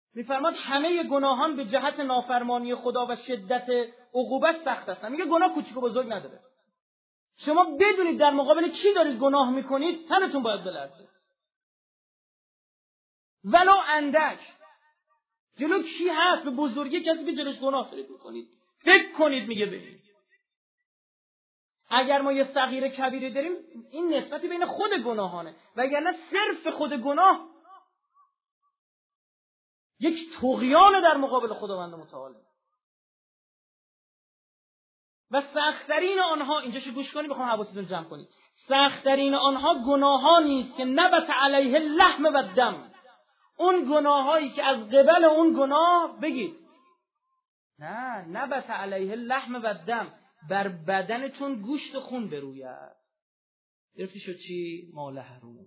میفرماد همه گناهان به جهت نافرمانی خدا و شدت عقوبت سخت هستند. میگه گناه کوچیک و بزرگ نداره. شما بدونید در مقابل کی دارید گناه میکنید، تنتون باید بلرزه. ولو اندک. جلو کی هست؟ به بزرگی کسی که جلوش گناه دارید میکنید. فکر کنید میگه برید. اگر ما یه صغیر کبیره داریم، این نسبتی بین خود گناهانه، وگرنه صرف خود گناه یک طغیان در مقابل خداوند متعال. و سخت‌ترین آنها، اینجاشو گوش کنید، بخوام حواستون جمع کنید. سخت‌ترین آنها گناهانی است که نبت علیه اللحم و الدم. اون گناهایی که از قبل اون گناه بگید نه نبت علیه اللحم و الدم، بر بدنتون گوشت و خون بروید. درستی شد چی؟ مال حروم.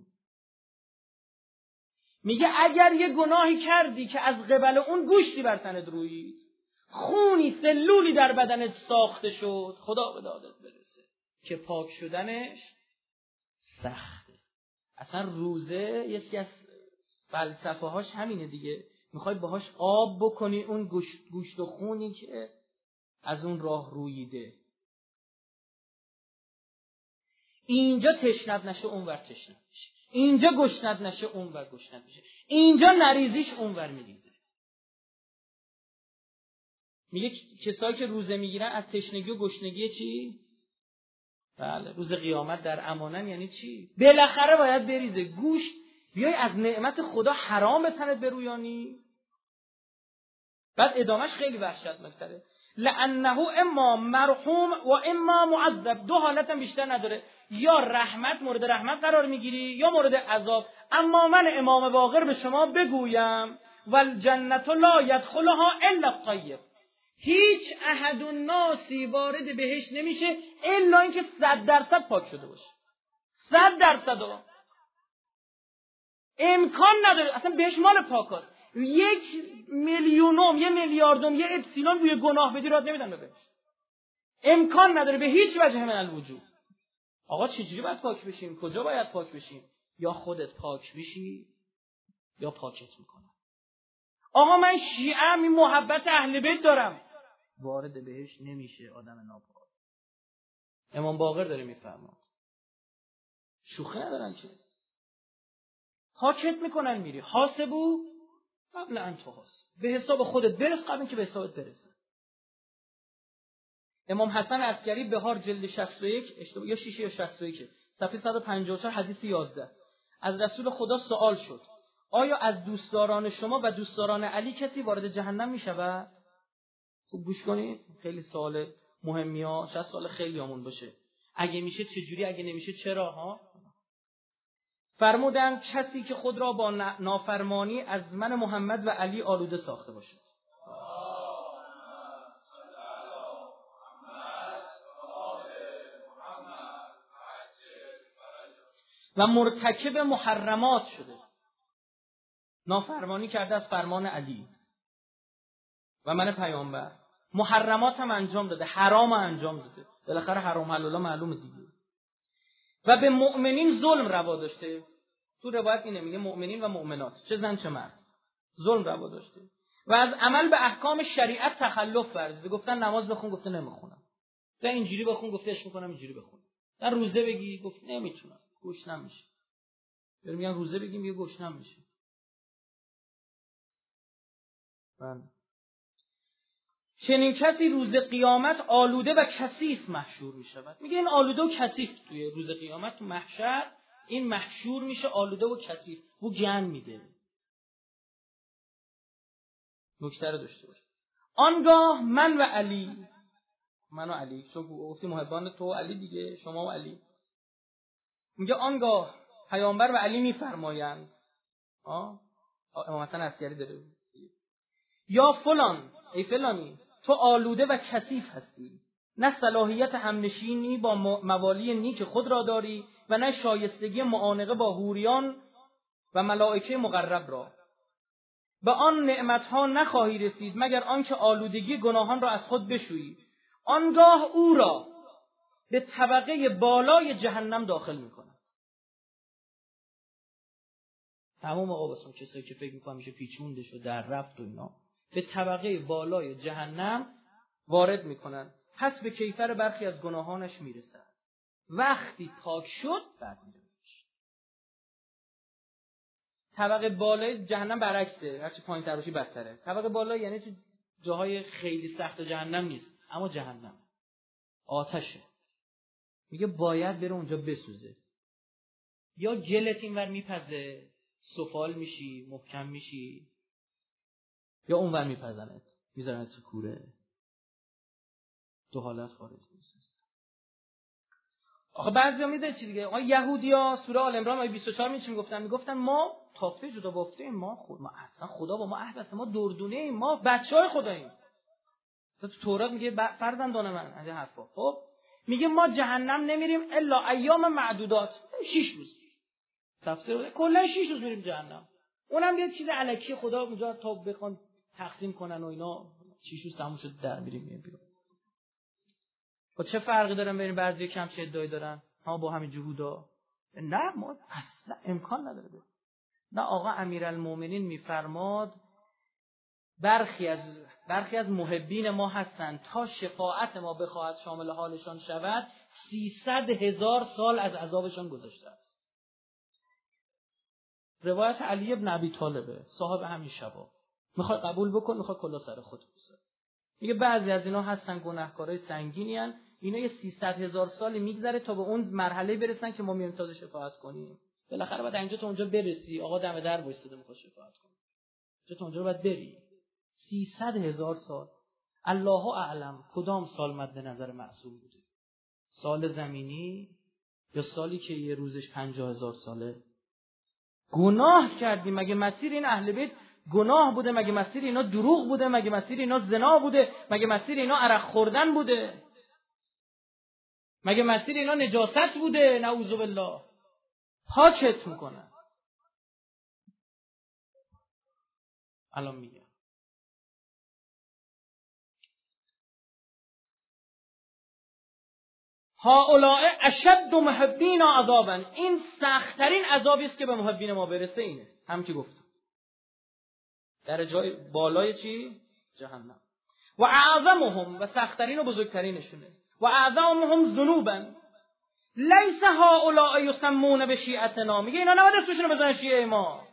میگه اگر یه گناهی کردی که از قبل اون گوشتی بر تنت رویید، خونی سلولی در بدنت ساخته شد، خدا به دادت برسه که پاک شدنش سخته. اصلا روزه یکی از فلسفه هاش همینه دیگه. میخوای باهاش آب بکنی اون گوشت و خونی که از اون راه رویده. اینجا تشنه نشه اونور تشنه میشه، اینجا گشنه نشه اونور گشنه میشه، اینجا نریزیش اونور میریزه. میگه کسایی که روزه میگیرن از تشنگی و گشنگی چی؟ بله، روز قیامت در امانن. یعنی چی؟ بالاخره باید بریزه گوشت. بیای از نعمت خدا حرام به تنت برویانی. بعد ادامش خیلی وحشتناک‌تره. لانه اما مرحوم و اما معذب. دو حالت هم بیشتر نداره، یا رحمت، مورد رحمت قرار میگیری، یا مورد عذاب. اما من امام باقر به شما بگویم والجنة لا يدخلها الا الطیب. هیچ احد الناسی وارد بهشت نمیشه الا اینکه 100% پاک شده باشه. 100% امکان نداره. اصلا بهش مال پاکاست. 1 میلیونم، 1 میلیاردم، 1 اپسیلون روی گناه بدی رات نمیدن بهش. امکان نداره به هیچ وجه من الوجود. آقا چجوری باید پاک بشیم؟ کجا باید پاک بشیم؟ یا خودت پاک بشی یا پاکت میکنم. آقا من شیعه‌ام، این محبت اهل بیت دارم، وارد بهش نمیشه آدم ناپاک. امام باقر داره میفرماد. شوخی ندارن که. پاکت میکنن میری. حاسبو قبل ان تحاسب. به حساب خودت برس قبل اینکه به حسابت برسه. امام حسن عسکری بهار جلد 61 یا 6 یا 61 صفحه 154 حدیث 11 از رسول خدا سوال شد آیا از دوستداران شما و دوستداران علی کسی وارد جهنم میشود؟ خوب گوش کنید، خیلی سوال مهمیه. شاید سوال خیلی همون باشه. اگه میشه چجوری، اگه نمیشه چرا ها؟ فرمودند کسی که خود را با نافرمانی از من محمد و علی آلوده ساخته باشد و مرتکب محرمات شده، نافرمانی کرده از فرمان علی و من پیامبر، محرمات هم انجام داده، حرام هم انجام داده، بالاخره حرام حلالا معلومه دیگه، و به مؤمنین ظلم روا داشته. تو روایت اینه میگه مؤمنین و مؤمنات، چه زن چه مرد، ظلم روا داشته و از عمل به احکام شریعت تخلف ورزیده. گفتن نماز بخون، گفته نمیخونم. تا اینجوری بخون، گفته اش میکنم اینجوری بخون. در روزه بگی، گفت نمیتونم، گوشتم میشه. بریم میگن روزه بگیم، میگه گوشتم میشه. چنین کسی روز قیامت آلوده و کثیف محشور می شود. میگه این آلوده و کثیف توی روز قیامت تو محشر این محشور میشه آلوده و کثیف، بو گن میده. نکته رو داشته باش. آنگاه من و علی، چون گفتی محبان تو و علی دیگه، شما و علی. میگه آنگاه پیامبر و علی میفرمایند امام حسن عسکری داره، یا فلان، ای فلانی، تو آلوده و کثیف هستی، نه صلاحیت همنشینی با موالی نیک خود را داری و نه شایستگی معانقه با حوریان و ملائکه مقرب را. به آن نعمتها نخواهی رسید مگر آنکه آلودگی گناهان را از خود بشویی. آنگاه او را به طبقه بالای جهنم داخل می‌کند. تمام آقا واسه کسایی که فکر می‌کنن میشه پیچوندش و در رفت و اینا به طبقه بالای جهنم وارد میکنن. پس به کیفر برخی از گناهانش میرسد. وقتی پاک شد بعد میره. طبقه بالای جهنم برعکسه، هرچی پایین‌تر باشی بدتره. طبقه بالا یعنی تو جاهای خیلی سخت جهنم نیست، اما جهنم آتشه. میگه باید بره اونجا بسوزه. یا گلت اینور میپزه، سفال میشی، محکم میشی، یا اونور میپزنت، میذارنت تو کوره. دو حالت خارج میشه. آخه بعضیا میدونید چی دیگه؟ یهودیا سوره آل عمران آیه 24 میگفتن ما تافته جدا بافته ایم، ما اصلا خدا با ما عهد است، ما دردونه ایم، ما بچهای خداییم. تو تورات میگه فرزندان من از این حرفا. خب میگه ما جهنم نمیریم الا ایام معدودات، 6 روز. تفسیر کلا 6 روز میریم جهنم. اونم یه چیز الکی خدا اونجا تا بخوان تقسیم کنن و اینا 6 روز تموم شد در میریم بیرون. خب چه فرقی داره بین بعضی کم چه ادعایی دارن ها با همین جهودا؟ نه ما اصلا امکان نداره. نه آقا امیرالمومنین میفرماد برخی از محبین ما هستند تا شفاعت ما بخواهد شامل حالشان شود 300,000 سال از عذابشان گذشته است. روایت علی ابن ابی طالبه صاحب همین شبا. میخوای قبول بکن، میخوای کلا سر خود بذار. میگه بعضی از اینا هستن گناهکارای سنگینی ان، اینا یه 300,000 سالی میگذره تا به اون مرحله برسن که ما میایم تازه شفاعت کنیم. بالاخره باید اینجا تا اونجا برسی. آقا دم در وایساده میخواد شفاعت کنه. تا اونجا باید بری. 300,000 سال. الله اعلم کدام سال مد نظر معصوم بوده؟ سال زمینی یا سالی که یه روزش 50,000 ساله؟ گناه کردیم. مگه مسیر این اهل بیت گناه بوده؟ مگه مسیر اینا دروغ بوده؟ مگه مسیر اینا زنا بوده؟ مگه مسیر اینا عرق خوردن بوده؟ مگه مسیر اینا نجاست بوده؟ نعوذ بالله. پاکت میکنن. الان میگم هؤلاء اشد محبین عذابا، این سخت‌ترین عذابی است که به محبین ما برسه. اینه هم که گفتم در جای بالای چی؟ جهنم. و اعظمهم، و سخت‌ترین و بزرگترینشونه. و اعظمهم ذنوبا لیس هؤلاء یسمون بشیعتنا، میگه اینا نباید اسمشون رو بزنن شیعه ما.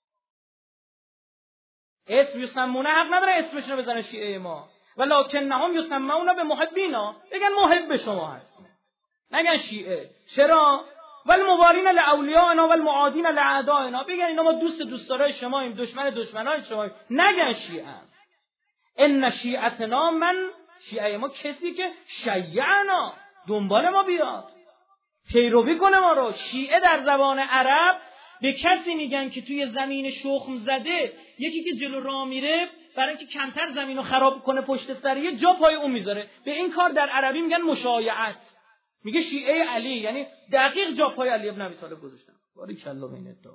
اسم یسمونه حق نداره اسمشون رو بزنن شیعه ما. ولکنهم یسمون بمحبینا، بگن محب شما هستیم، نگن شیعه. چرا؟ والمبارین لاولیاءنا والمعادین لاعدائنا، بگن اینا ما دوستدارای شماییم، دشمن دشمنای شماییم، نگن شیعه. ان شیعتنا، من شیعه ما کسی که شیعنا، دنبال ما بیاد، پیروی کنه ما رو. شیعه در زبان عرب به کسی میگن که توی زمین شخم زده، یکی که جلو راه میره برای اینکه کمتر زمین رو خراب کنه پشت سر یه جا پای اون میذاره، به این کار در عربی میگن مشایعت. میگه شیعه علی یعنی دقیق جا پای علی ابن ابی طالب گذاشتن. باریکلا بین ادعا.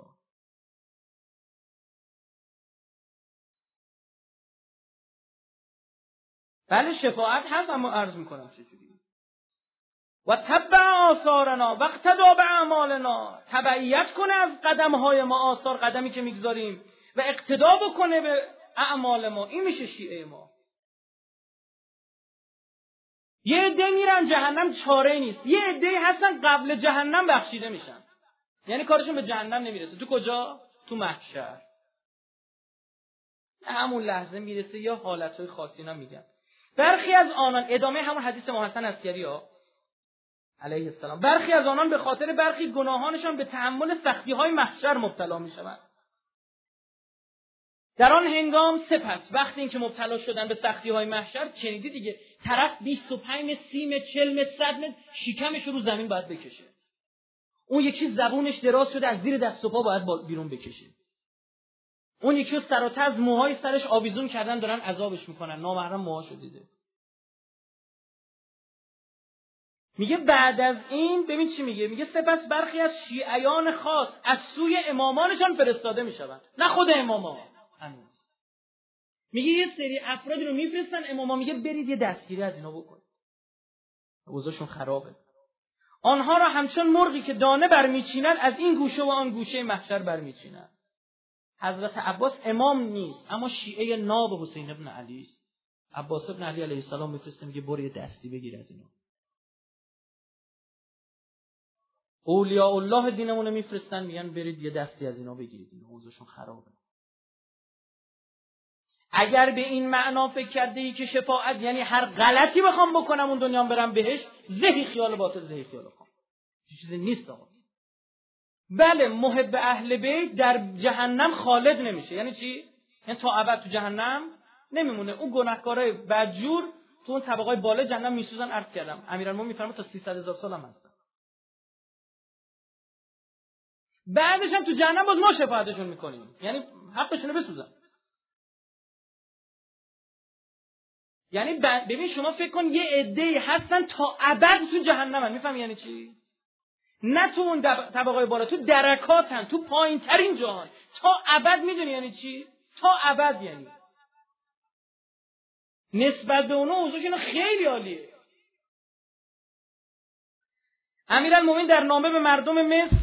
بله شفاعت هست، اما عرض میکنم چجوری. و تبع آثارنا و اقتدا باعمالنا، تبعیت کنه از قدمهای ما، آثار قدمی که میگذاریم، و اقتدا بکنه به اعمال ما. این میشه شیعه ما. یه عده میرن جهنم چاره نیست، یه عده هستن قبل جهنم بخشیده میشن، یعنی کارشون به جهنم نمیرسه. تو کجا؟ تو محشر. همون لحظه میرسه. یا حالتهای خاصی اینا میگن. برخی از آنان، ادامه همون حدیث محسن عسکری ها علیه السلام، برخی از آنان به خاطر برخی گناهانشان به تحمل سختی‌های محشر مبتلا میشوند. در آن هنگام سپس وقتی اینکه مبتلا شدن به سختی‌های محشر، شنیدی دیگه، طرف 25 سیم 40 100 متر شکمش رو زمین باید بکشه. اون یکی زبونش دراز شده از زیر دست و پا باید بیرون بکشه. اون یکی سر و تز موهای سرش آویزون کردن دارن عذابش میکنن، نامحرم موهاشو دیده. میگه بعد از این ببین چی میگه، میگه سپس برخی از شیعیان خاص از سوی امامانشان فرستاده میشوند، نه خود اماما. میگه یه سری افرادی رو میفرستن، اماما میگه برید یه دستگیری از اینا بکنید، اوضاعشون خرابه. آنها را همچون مرغی که دانه برمیچینن از این گوشه و آن گوشه محشر برمیچینن. حضرت عباس امام نیست، اما شیعه ناب حسین ابن علی است. عباس ابن علی علیه السلام میفرسته میگه برو یه دستی بگیر از اینا. اولیاء الله دینمون میفرستن میگن برید یه دستی از اینا بگیرید، اینا اوضاعشون خرابه. اگر به این معنا فکر کرده ای که شفاعت یعنی هر غلطی بخوام بکنم اون دنیام برم بهش، زهی خیال باطل، زهی خیال خام. چیزی نیست آقا. بله محب اهل بیت در جهنم خالد نمیشه. یعنی چی؟ یعنی تا ابد تو جهنم نمیمونه. اون گناهکارای بدجور تو اون طبقات بالا جهنم میسوزن. عرض کردم امیرالمومنین میفرماد تا 300,000 سال هم هستن. بعدش هم تو جهنم باز ما شفاعتشون میکنیم، یعنی حقشونو بسوزن. یعنی ببین شما فکر کن یه عده‌ای هستن تا ابد تو جهنمن. میفهمی یعنی چی؟ نه تو اون طبقات بالا، تو درکاتن، تو پایین ترین جهان تا ابد. میدونی یعنی چی؟ تا ابد. یعنی نسبت به اونها اوضاعشون خیلی عالیه. امیرالمومنین در نامه به مردم مصر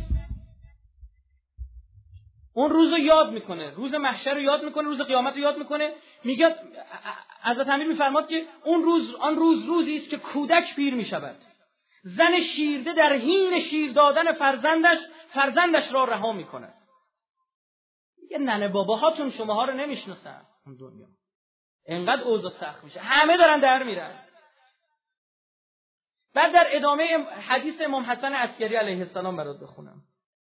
اون روز رو یاد میکنه، روز محشر رو یاد میکنه، روز قیامت رو یاد میکنه. میگه حضرت امیر میفرماد که آن روز روزی است که کودک پیر میشود، زن شیرده در حین شیر دادن فرزندش را رها میکند. میگه ننه باباهاتون شماها رو نمیشناسن. اون دنیا انقدر اوضاع سخت میشه، همه دارن در میرن. بعد در ادامه حدیث امام حسن عسکری علیه السلام برات بخونم.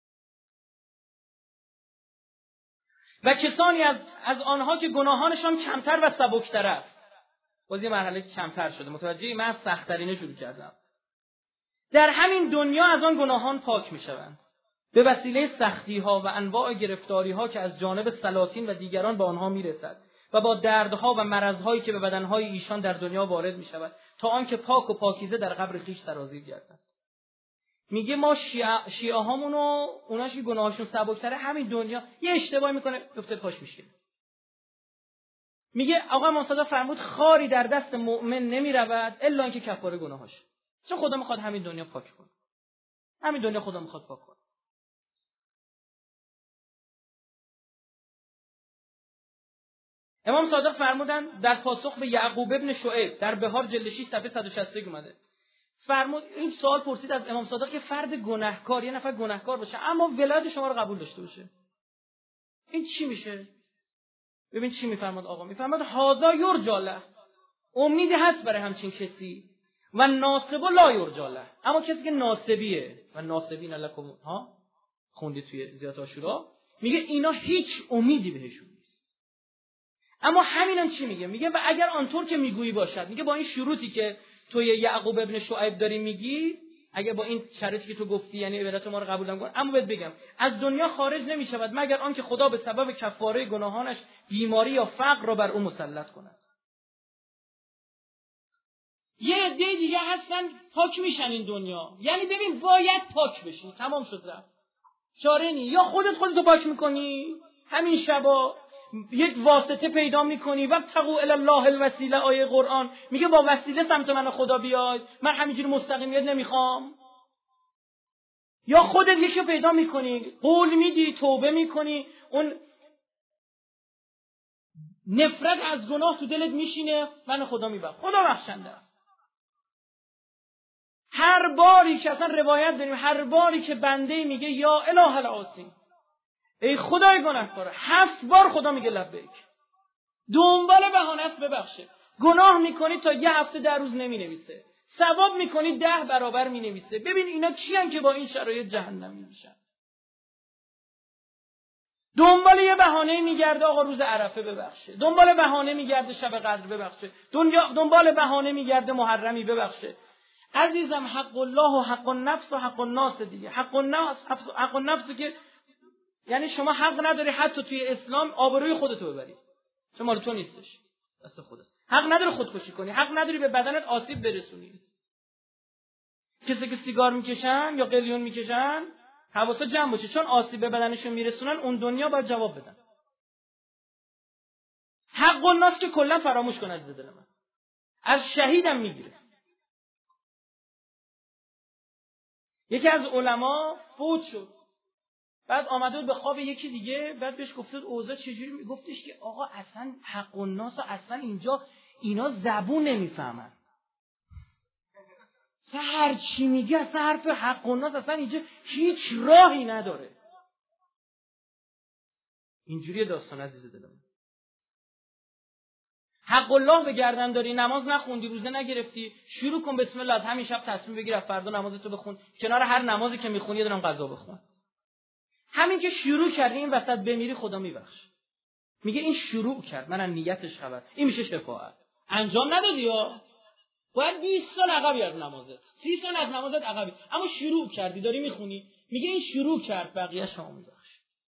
و کسانی از آنها که گناهانشان کمتر و سبکتر است. باز یه مرحله کمتر شده، متوجهی؟ من از سخت‌ترینه شروع کردم. در همین دنیا از آن گناهان پاک میشوند به وسیله سختی‌ها و انواع گرفتاری‌ها که از جانب سلاطین و دیگران به آنها میرسد و با دردها و مرض‌هایی که به بدنهای ایشان در دنیا وارد میشود، تا آنکه پاک و پاکیزه در قبر خویش سرازیر گردند. میگه ما شیعه هامونو، اوناش که گناهاشون سبک‌تره، همین دنیا یه اشتباهی میکنه گفته پاش میشه. میگه آقا مصطفی فرمود خاری در دست مؤمن نمیرود الا اینکه کفاره گناهاش. چون خدا میخواد همین دنیا پاک کنه. همین دنیا خدا میخواد پاک کنه. امام صادق فرمودن در پاسخ به یعقوب ابن شعیب در بهار جلد 6 صفحه 160 اومده. فرمود این سوال پرسید از امام صادق که فرد گناهکار، یه نفر گناهکار باشه اما ولایت شما رو قبول داشته باشه، این چی میشه؟ ببین چی میفرماد آقا. میفرماد هذا یرجاله، امیدی هست برای همچین کسی، و ناصب لا یرجاله، اما کسی که ناصبیه و ناصبین لکم ها خوندی توی زیارت عاشورا، میگه اینا هیچ امیدی بهشون نیست. اما همینم چی میگه؟ میگه و اگر آنطور که میگویی باشد، میگه با این شروطی که توی یعقوب ابن شعیب داری میگی، اگه با این شرطی که تو گفتی یعنی عبارت ما رو قبول نکن، اما بهت بگم از دنیا خارج نمیشود مگر آنکه خدا به سبب کفاره گناهانش بیماری یا فقر را بر او مسلط کند. یه عده دیگه هستن پاک میشن این دنیا، یعنی ببین باید پاک بشی، تمام شد رفت، چاره نی. یا خودتو پاک میکنی همین شبا، یک واسطه پیدا میکنی و تقوا الی الله الوسیله، آیه قرآن میگه با وسیله سمت من خدا بیاید، من همینجوری مستقیمیت نمیخوام. یا خودت یکی پیدا میکنی، قول میدی، توبه میکنی، اون نفرت از گناه تو دلت میشینه، من خدا میبخشه، خدا بخشنده است. هر باری که اصلا روایت داریم، هر باری که بنده میگه یا اله العاصی، ای خدای گناهکار، 7 بار خدا میگه لبیک. دنبال بهانه است ببخشه. گناه میکنی تا یه هفته 10 روز نمینویسه، ثواب میکنی 10 برابر مینویسه. ببین اینا کیان که با این شرایط جهنمی میشن؟ دنبال یه بهانه میگرده آقا روز عرفه ببخشه، دنبال بهانه میگرده شب قدر ببخشه، دنبال بهانه میگرده محرمی ببخشه. عزیزم حق الله و حق النفس و حق الناس دیگه. حق النفس که یعنی شما حق نداری حتی توی اسلام آبروی خودتو ببری، چون مال تو نیستش، دست خودت. حق نداری خودکشی کنی، حق نداری به بدنت آسیب برسونی. کسی که سیگار میکشن یا قلیون میکشن حواسا جمع باشه، چون آسیب به بدنشون میرسونن اون دنیا باید جواب بدن. حق الناس که کلا فراموش کن از دل من، از شهیدم میگیره. یکی از علما فوت شد، بعد آمده بود به خواب یکی دیگه، بعد بهش گفت اوضاع چجوری، میگفتش که آقا اصلا حق و ناس اصلا اینجا اینا زبون نمیفهمن. هر چی میگه اصلا حرف حق و ناس اصلا اینجا هیچ راهی نداره. اینجوری داستان عزیز دلم. حق الله به گردن داری، نماز نخوندی، روزه نگرفتی، شروع کن بسم الله، از همین شب تصمیم بگیر فردا نمازتو بخون، کنار هر نمازی که میخونی یه دونه قضا بخون. همین که شروع کردی این وسط بمیری خدا میبخشه. میگه این شروع کرد، من از نیتش خبر. این میشه شفاعت. انجام ندادی ها، باید 20 سال عقبی از نمازت، 30 سال از نمازت عقبی، اما شروع کردی داری میخونی، میگه این شروع کرد، بقیه شما میبخشه.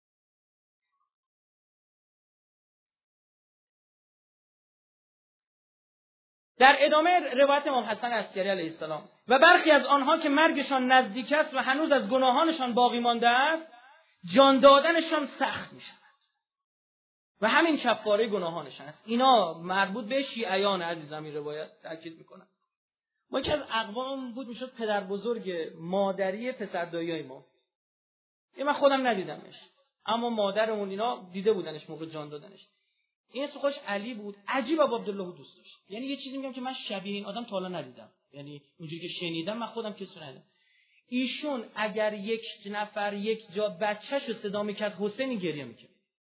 در ادامه روایت امام حسن عسکری علیه السلام و برخی از آنها که مرگشان نزدیک است و هنوز از گناهانشان باقی مانده است، جان دادنشان سخت می شود و همین کفاره گناهانشان است. اینا مربوط به شیعیان عزیزم، این روایت تاکید میکنم. ما که از اقوام بود میشد پدر بزرگ مادری پسر داییای ما، من خودم ندیدمش اما مادرمون اینا دیده بودنش موقع جان دادنش. این اسم خوش علی بود، عجیب ابو عبدالله دوست داشت. یعنی یه چیزی میگم که من شبیه این آدم تا حالا ندیدم، یعنی اونجوری که شنیدم من خودم کسی ندیدم. ایشون اگر یک نفر یک جا بچه‌شو صدا میکرد حسینی گریه میکرد،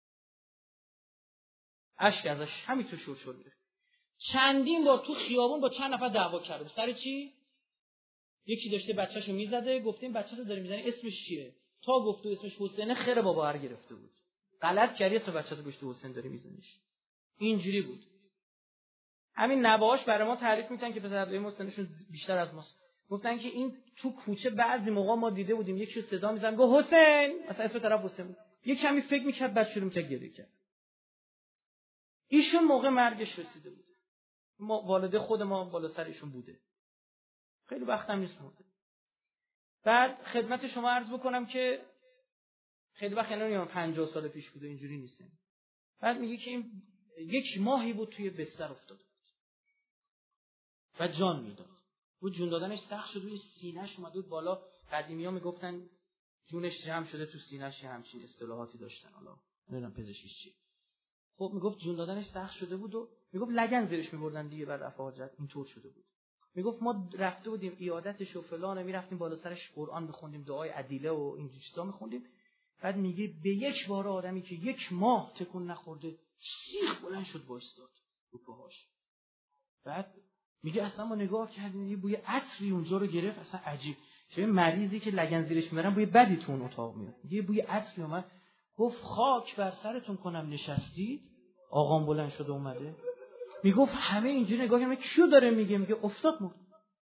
اشک ازش همینطور شور میره. چندین بار تو خیابون با چند نفر دعوا کرده سر چی؟ یکی داشته بچه‌شو میزده، گفتیم بچه‌تو داری میزنی اسمش چیه؟ تا گفت اسمش حسینه، خیر بابا هر گرفته بود. غلط کردی اسم بچه‌تو گفت حسین داری میزنیش. اینجوری بود. همین نوه‌هاش برای ما تعریف میکنن که پسرای مسنشون بیشتر از ماست. گفتن که این تو کوچه بعضی موقع ما دیده بودیم یکی رو صدا میزنن گفت حسین، مثلا اسم طرف حسین بود، یک کمی فکر میکرد بعد شروع میکرد گریه کرد. ایشون موقع مرگش رسیده بود، ما والده خود ما بالا سر ایشون بوده، خیلی وقت هم نیست مرده. بعد خدمت شما عرض بکنم که خیلی وقت نمیدونم 50 سال پیش بوده، اینجوری نیست. بعد میگه که این یک ماهی بود توی بستر افتاده بود و جان میداد. و جون دادنش سخت شد، روی سینه‌اش اومد بود بالا. قدیمی‌ها میگفتن جونش جمع شده تو سینه‌اش، همچین اصطلاحاتی داشتن، حالا نمیدونم پزشکیش چیه. خب میگفت جون دادنش سخت شده بود و میگفت لگن زیرش می‌بردن دیگه بعد رفع حاجت اینطور شده بود. میگفت ما رفته بودیم عیادتش و فلان، میرفتیم بالا سرش قرآن بخوندیم، دعای عدیله و این چیزا می‌خوندیم. بعد میگه به یک بار آدمی که یک ماه تکون نخورده سیخ بلند شد وایساد رو پاهاش. بعد میگه اصلا ما نگاه کردیم یه بوی عطری اونجا رو گرفت، اصلا عجیب. چه مریضی که لگن زیرش میبرن بوی بدی تو اون اتاق میاد. یه بوی عطری اومد، گفت خاک بر سرتون کنم نشستید. آقام بلند شده اومده، میگفت همه اینجوری نگاه کردن کیو داره میگه افتاد مرد.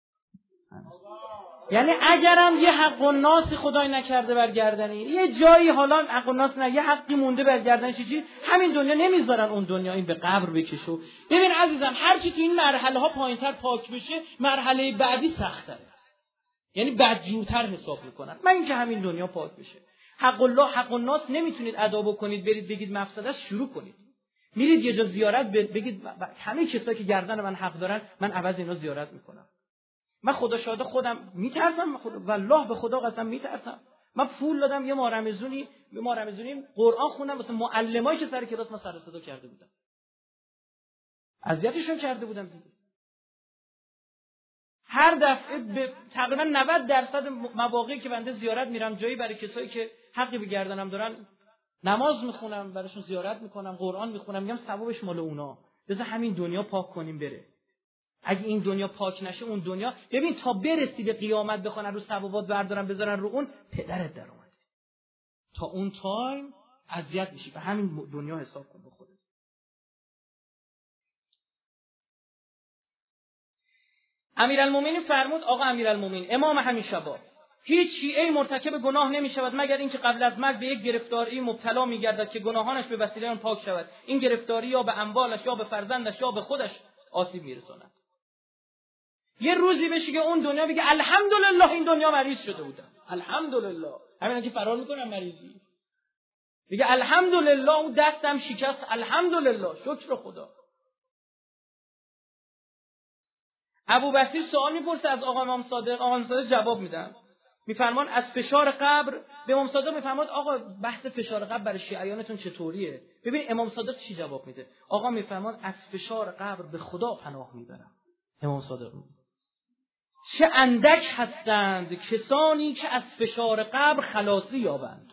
یعنی اگرم یه حق و ناسی خدای نکرده بر گردن این، یه جایی حالا حق و ناس نه، یه حقی مونده بر گردن چیزی، همین دنیا نمیذارن اون دنیا این به قبر بکشه. ببین عزیزم، هر چی تو این مرحله ها پایینتر پاک بشه، مرحله بعدی سخت‌تره، یعنی بدجورتر حساب میکنن. من اینکه همین دنیا پاک بشه. حق الله حق و ناس نمیتونید ادا بکنید برید بگید مفسده است، شروع کنید. میرید یه جا زیارت بگید همه کسایی که گردن من حق دارن من عوض اینا زیارت میکنم. من خدا شاهد خودم میترسم، والله به خدا قسم میترسم. من پول دادم یه ماه رمضونی قرآن خوندم واسه معلمایی که سر کلاس ما سر صدا کرده بودن، اذیتشون کرده بودم دیگه. هر دفعه به تقریبا 90% مواقعی که بنده زیارت میرم جایی برای کسایی که حقی به گردنم دارن نماز میخونم، براشون زیارت میکنم، قرآن میخونم، میگم ثوابش مال اونا، بذار همین دنیا پاک کنیم بره. اگه این دنیا پاک نشه اون دنیا، ببین تا برسی به قیامت بخونن رو ثوابات بردارن بذارن رو اون، پدرت در اومده. تا اون تایم اذیت میشی و همین دنیا حساب کن با خودت. امیرالمومنین فرمود، آقا امیرالمومنین امام همین شباب، هیچ شیعه مرتکب گناه نمیشود مگر اینکه قبل از مرگ به یک گرفتاری مبتلا میگردد که گناهانش به وسیله آن پاک شود. این گرفتاری یا به اموالش یا به فرزندش یا به خودش آسیب میرساند. یه روزی بشه که اون دنیا بگه الحمدلله این دنیا مریض شده بودم، الحمدلله، همینا که فرار میکنن مریضی، بگه الحمدلله اون دستم شکست، الحمدلله شکر خدا. ابو بصیر سوال میپرسه از آقا امام صادق، آقا امام صادق جواب میدن، میفرمان از فشار قبر به امام صادق میفرماد آقا بحث فشار قبر برای شیعیانتون چطوریه؟ ببین امام صادق چی جواب میده. آقا میفرماد از فشار قبر به خدا پناه میبرم. امام صادق میگه چه اندک هستند کسانی که از فشار قبر خلاصی یابند.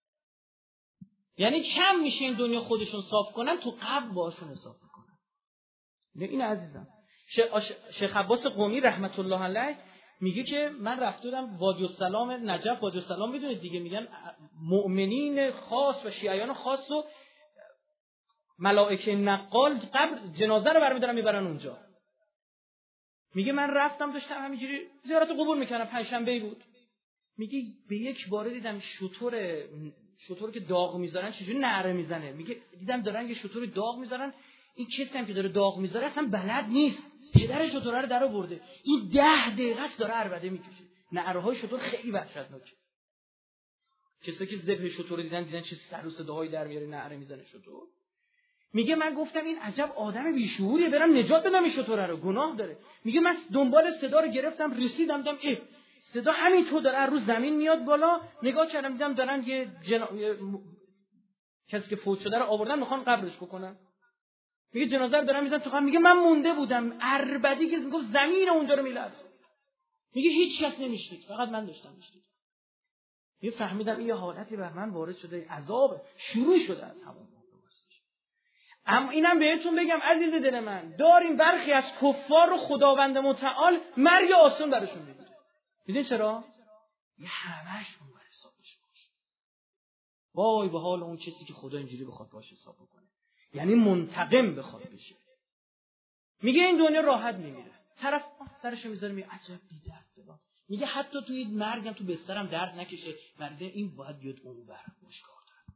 یعنی کم میشه این دنیا خودشون صاف کنن، تو قبر باشون حساب میکنن. این عزیزم شیخ عباس قمی رحمت الله علیه میگه که من رفته بودم وادی السلام نجف. وادی السلام میدونید دیگه، میگن مؤمنین خاص و شیعیان خاص و ملائکه نقال قبر جنازه رو برمی‌دارن میبرن اونجا. میگه من رفتم داشتم همینجوری زیارت قبور میکردم، پنجشنبه بود. میگه به یک باره دیدم شتر که داغ میذارن چجوری نعره میزنه. میگه دیدم دارن یه شتر داغ میذارن، این کسی هم که داره داغ میذاره اصلا بلد نیست، پدر شتر رو در آورده، این 10 دقیقه داره عربده میکشه. نعره های شتر خیلی وحشتناکه. کسایی که ذبح شتر رو دیدن چه سر و صداهایی در میاره، نعره میزنه شتر. میگه من گفتم این عجب آدم بیشعوریه، برم نجات بدم این شتر رو، گناه داره. میگه من دنبال صدا رو گرفتم، رسیدم دیدم صدا همینطور داره رو زمین میاد بالا. نگاه کردم دیدم دارن یه کسی که فوت شده رو آوردن میخوان قبرش بکنن. میگه جنازه رو دارن میزنن تو قبر. میگه من مونده بودم، عربدی که میگفت زمین اونجا رو میلرزه. میگه هیچ کس نمیشنید، فقط من داشتم میشنیدم. میگه فهمیدم این حالتی بر من وارد شده، عذاب شروع شده از همون موقع. اما اینم بهتون بگم عزیز دل من، داریم برخی از کفار رو خداوند متعال مرگ آسون براشون میگیره. دیدین چرا؟ یه همش اون بر حسابش باشه. وای به حال اون کسی که خدا اینجوری بخواد باشه حساب بکنه، یعنی منتقم بخواد بشه. میگه این دنیا راحت میمیره، طرف سرشو میذاره میگه عجب بی درد دلم. میگه حتی توی مرگم تو بسترم درد نکشه، مرده این باید بیاد اون بر مشکار دارم.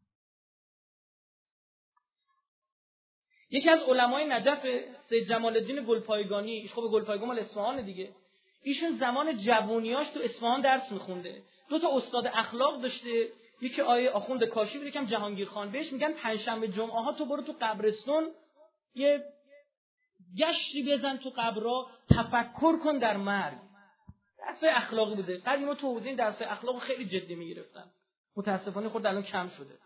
یکی از علمای نجف سید جمال الدین گلپایگانی، خب گلپایگان مال اصفهان دیگه، ایشون زمان جوونیاش تو اصفهان درس میخونده. 2 استاد اخلاق داشته، یکی آخوند کاشی بود، یکم جهانگیر خان. بهش میگن پنجشنبه جمعه ها تو برو تو قبرستون یه گشتی بزن تو قبرها، تفکر کن در مرگ. درسای اخلاقی بوده. قدیما تو حوزه این درسای اخلاق خیلی جدی میگرفتن. متاسفانه خود الان کم شده.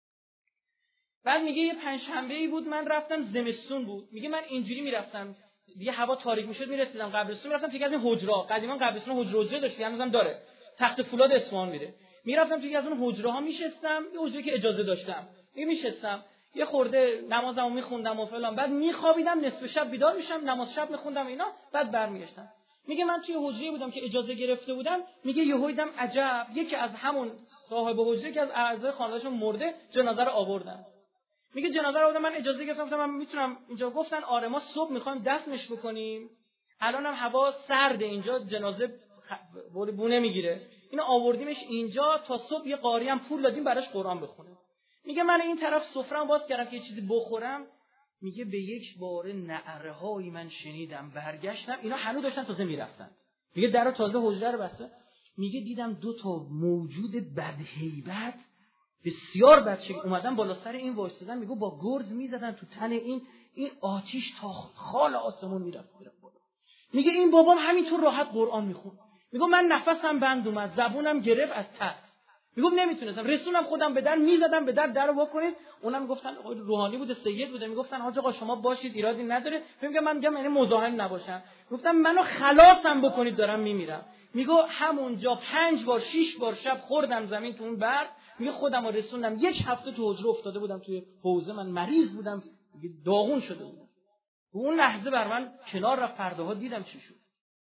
بعد میگه یه پنجشنبه‌ای بود من رفتم، زمستون بود. میگه من اینجوری میرفتم، دیگه هوا تاریک میشد، میرسیدم قبرستون، میرفتم تو از این حجره. قدیما قبرستون حجره داشت، هنوزم داره. تخت فولاد اصفهان میره. میرفتم تو از اون حجره ها میشستم، یه حجره که اجازه داشتم. میشستم یه خورده نمازمو میخوندم و فلان. بعد میخوابیدم، نصف شب بیدار میشم، نماز شب میخوندم اینا، بعد برمیگشتم. میگه من توی حجره بودم که اجازه گرفته بودم. میگه یهو دیدم عجب، یکی از همون صاحب حجره که از اعضای خانواده‌شون مرده، جنازه رو آوردن. میگه جنازه رو آوردن، من اجازه گرفتم من میتونم اینجا. گفتن آره ما صبح میخوایم دفنش بکنیم، الانم هوا سرده اینجا، جنازه بونه میگیره، اینو آوردیمش اینجا تا صبح، یه قاری هم پول دادیم براش قرآن بخونه. میگه من این طرف سفره‌ام باز کردم که یه چیزی بخورم. میگه به یک بار نعره‌هایی من شنیدم، برگشتم اینا هنوز داشتن تازه میرفتن. میگه درو تازه حجره رو بسته. میگه دیدم 2 موجود بدهیبت بسیار بچه اومدن بالا سر این وایسادن. میگه با گرز میزدن تو تن این آتش تا خال آسمون میرفت بالا. میگه این بابام همینطور راحت قرآن میخوند. میگه من نفسم بند اومد، زبونم گرفت از ترس. میگه نمیتونستم، رسونم خودم به در، میزدم به در وا کنید. اونم گفتن روحانی بوده، سید بوده، میگفتن حاج آقا شما باشید ایرادی نداره. میگم من میگم یعنی مزاحم نباشم. گفتم منو خلاصم بکنید دارم میمیرم. میگه همونجا 5 بار 6 بار شب خوردم زمین تو اون برق. میگه خودم رو رسوندم، 1 هفته تو حجره افتاده بودم توی حوزه، من مریض بودم، داغون شده بودم. اون لحظه بر من کنار رفت، پرده ها دیدم چی شد.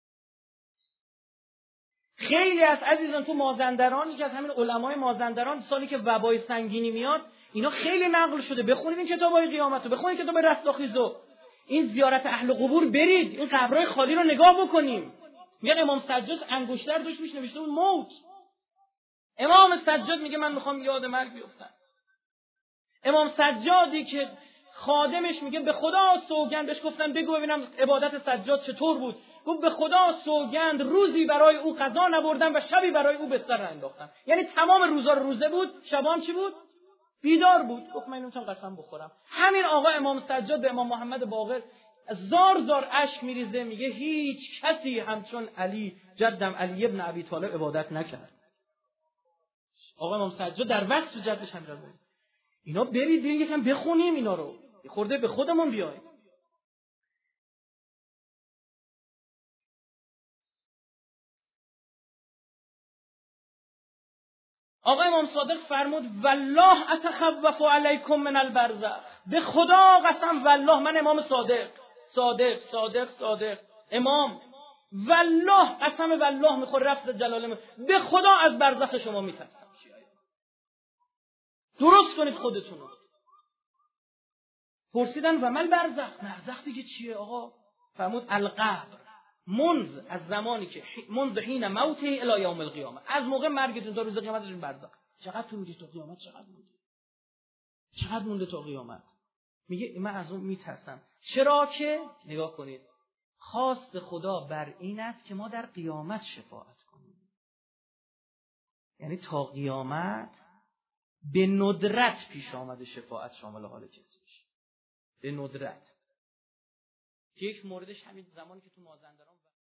خیلی از عزیزان تو مازندران، یکی از همین علمای مازندران، سالی که وبای سنگینی میاد، اینا خیلی نقل شده. بخونید این کتابای قیامت رو، بخونید کتاب رستاخیزو، این زیارت اهل قبور برید، این قبرهای خالی رو نگاه بکنیم. میگن امام سجاد انگشتر داشت میش نوشته اون موت. امام سجاد میگه من میخوام یاد مرگ بیفتم. امام سجادی که خادمش میگه به خدا سوگند، بهش گفتن بگو ببینم عبادت سجاد چطور بود. گفت به خدا سوگند روزی برای او قضا نبردم و شبی برای او بستر انداختم. یعنی تمام روزا روزه بود، شبام چی بود؟ بیدار بود. گفت من نمیتونم قسم بخورم. همین آقا امام سجاد به امام محمد باقر زار زار اشک میریزه، میگه هیچ کسی همچون علی جدم علی ابن ابی طالب عبادت نکرد. آقا امام سجاد در وصف جدش امیرالمومنین. اینا برید یکم بخونیم اینا رو، خورده به خودمون بیایم. آقا امام صادق فرمود والله اتخوف علیکم من البرزخ. به خدا قسم والله، من امام صادق امام، والله قسم والله میخوره رفض جلاله، به خدا از برزخ شما میترسم. درست کنید خودتون رو. پرسیدن و مل برزخ دیگه چیه آقا؟ فرمود القبر، از زمانی که منذ حین موته الی یوم القیامه، از موقع مرگتون تا روز قیامت این برزخ. چقدر طول می‌کشه تا قیامت؟ چقدر مونده تا قیامت؟ میگه من از اون میترسم. چرا که نگاه کنید، خواست خدا بر این است که ما در قیامت شفاعت کنیم. یعنی تا قیامت به ندرت پیش آمده شفاعت شامل حال کسی بشه، به ندرت. یک موردش همین زمانی که تو مازندران